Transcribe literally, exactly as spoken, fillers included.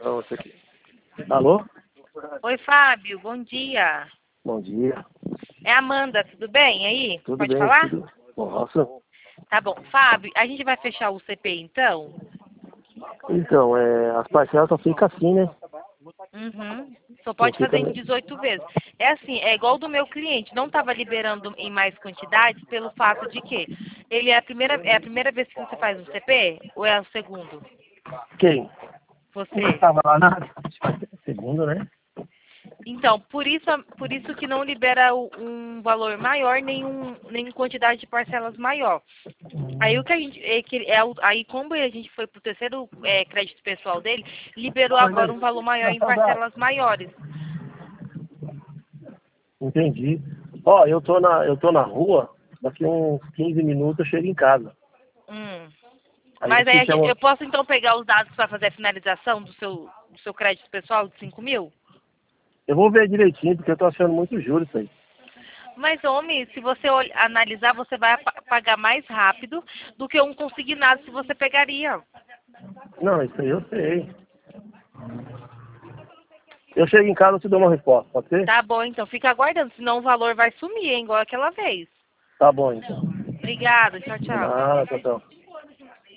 Pra você aqui. Alô? Oi, Fábio, bom dia. Bom dia. É a Amanda, tudo bem aí? Tudo Pode bem? falar? Tudo... Nossa. Tá bom. Fábio, a gente vai fechar o C P então? Então, é, as parcelas só ficam assim, né? Uhum. Só Não pode fica... fazer em dezoito vezes. É assim, é igual do meu cliente, não estava liberando em mais quantidades pelo fato de que ele é a primeira, é a primeira vez que você faz o C P ou é o segundo? Quem? Não Você. estava lá nada. Segundo, né? Então, por isso, por isso que não libera o- um valor maior, nem, um, nem quantidade de parcelas maior. Aí o que a gente, é que é, o- aí como a gente foi pro terceiro é, crédito pessoal dele, liberou agora um valor maior em parcelas maiores. Entendi. Ó, eu tô na, eu tô na rua, daqui uns quinze minutos eu chego em casa. Hum. Aí eu Mas aí te a gente- chamo. eu posso então pegar os dados para fazer a finalização do seu, do seu crédito pessoal de cinco mil? Eu vou ver direitinho, porque eu tô achando muito juros isso aí. Mas, homem, se você ol- analisar, você vai pa- pagar mais rápido do que um consignado se você pegaria. Não, isso aí eu sei. Eu chego em casa e te dou uma resposta, pode ser? Tá bom, então fica aguardando, senão o valor vai sumir, hein, igual aquela vez. Tá bom, então. Obrigada, tchau, tchau. Ah, tchau, tchau.